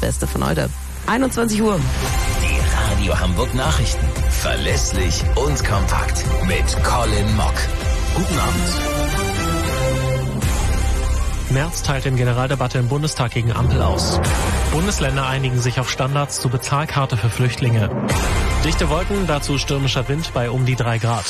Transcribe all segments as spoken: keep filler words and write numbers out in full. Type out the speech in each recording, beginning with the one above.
Beste von heute. einundzwanzig Uhr. Die Radio Hamburg Nachrichten. Verlässlich und kompakt. Mit Colin Mock. Guten Abend. Merz teilt in Generaldebatte im Bundestag gegen Ampel aus. Bundesländer einigen sich auf Standards zur Bezahlkarte für Flüchtlinge. Dichte Wolken, dazu stürmischer Wind bei um die drei Grad.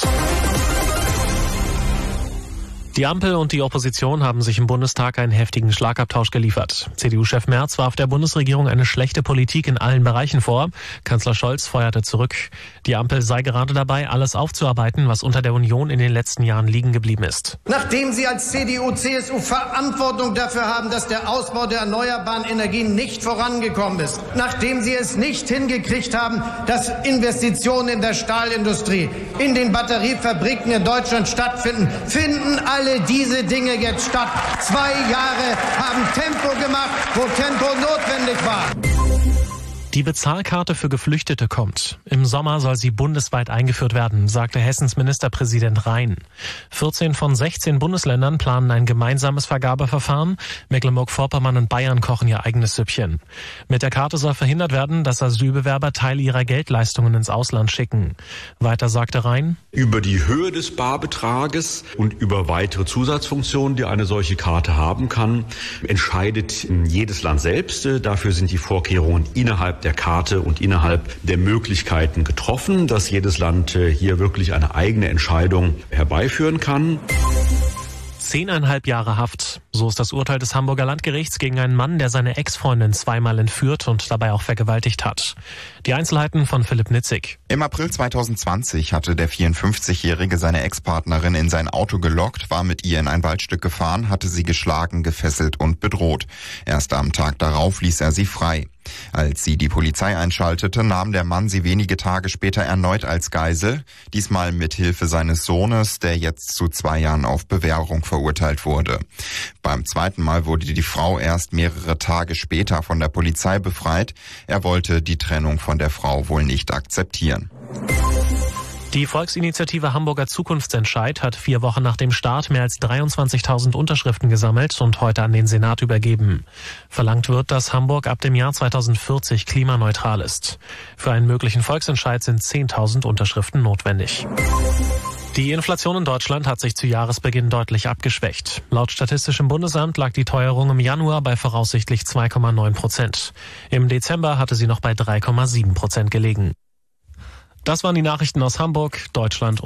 Die Ampel und die Opposition haben sich im Bundestag einen heftigen Schlagabtausch geliefert. C D U-Chef Merz warf der Bundesregierung eine schlechte Politik in allen Bereichen vor. Kanzler Scholz feuerte zurück. Die Ampel sei gerade dabei, alles aufzuarbeiten, was unter der Union in den letzten Jahren liegen geblieben ist. Nachdem Sie als C D U C S U Verantwortung dafür haben, dass der Ausbau der erneuerbaren Energien nicht vorangekommen ist, nachdem Sie es nicht hingekriegt haben, dass Investitionen in der Stahlindustrie, in den Batteriefabriken in Deutschland stattfinden, finden alle Alle diese Dinge jetzt statt. Zwei Jahre haben Tempo gemacht, wo Tempo notwendig war. Die Bezahlkarte für Geflüchtete kommt. Im Sommer soll sie bundesweit eingeführt werden, sagte Hessens Ministerpräsident Rhein. vierzehn von sechzehn Bundesländern planen ein gemeinsames Vergabeverfahren. Mecklenburg-Vorpommern und Bayern kochen ihr eigenes Süppchen. Mit der Karte soll verhindert werden, dass Asylbewerber Teil ihrer Geldleistungen ins Ausland schicken. Weiter sagte Rhein: Über die Höhe des Barbetrages und über weitere Zusatzfunktionen, die eine solche Karte haben kann, entscheidet jedes Land selbst. Dafür sind die Vorkehrungen innerhalb der Karte und innerhalb der Möglichkeiten getroffen, dass jedes Land hier wirklich eine eigene Entscheidung herbeiführen kann. Zehneinhalb Jahre Haft. So ist das Urteil des Hamburger Landgerichts gegen einen Mann, der seine Ex-Freundin zweimal entführt und dabei auch vergewaltigt hat. Die Einzelheiten von Philipp Nitzig. Im April zweitausendzwanzig hatte der vierundfünfzigjährige seine Ex-Partnerin in sein Auto gelockt, war mit ihr in ein Waldstück gefahren, hatte sie geschlagen, gefesselt und bedroht. Erst am Tag darauf ließ er sie frei. Als sie die Polizei einschaltete, nahm der Mann sie wenige Tage später erneut als Geisel, diesmal mit Hilfe seines Sohnes, der jetzt zu zwei Jahren auf Bewährung verurteilt wurde. Beim zweiten Mal wurde die Frau erst mehrere Tage später von der Polizei befreit. Er wollte die Trennung von der Frau wohl nicht akzeptieren. Die Volksinitiative Hamburger Zukunftsentscheid hat vier Wochen nach dem Start mehr als dreiundzwanzigtausend Unterschriften gesammelt und heute an den Senat übergeben. Verlangt wird, dass Hamburg ab dem Jahr zweitausendvierzig klimaneutral ist. Für einen möglichen Volksentscheid sind zehntausend Unterschriften notwendig. Die Inflation in Deutschland hat sich zu Jahresbeginn deutlich abgeschwächt. Laut Statistischem Bundesamt lag die Teuerung im Januar bei voraussichtlich zwei Komma neun Prozent. Im Dezember hatte sie noch bei drei Komma sieben Prozent gelegen. Das waren die Nachrichten aus Hamburg, Deutschland und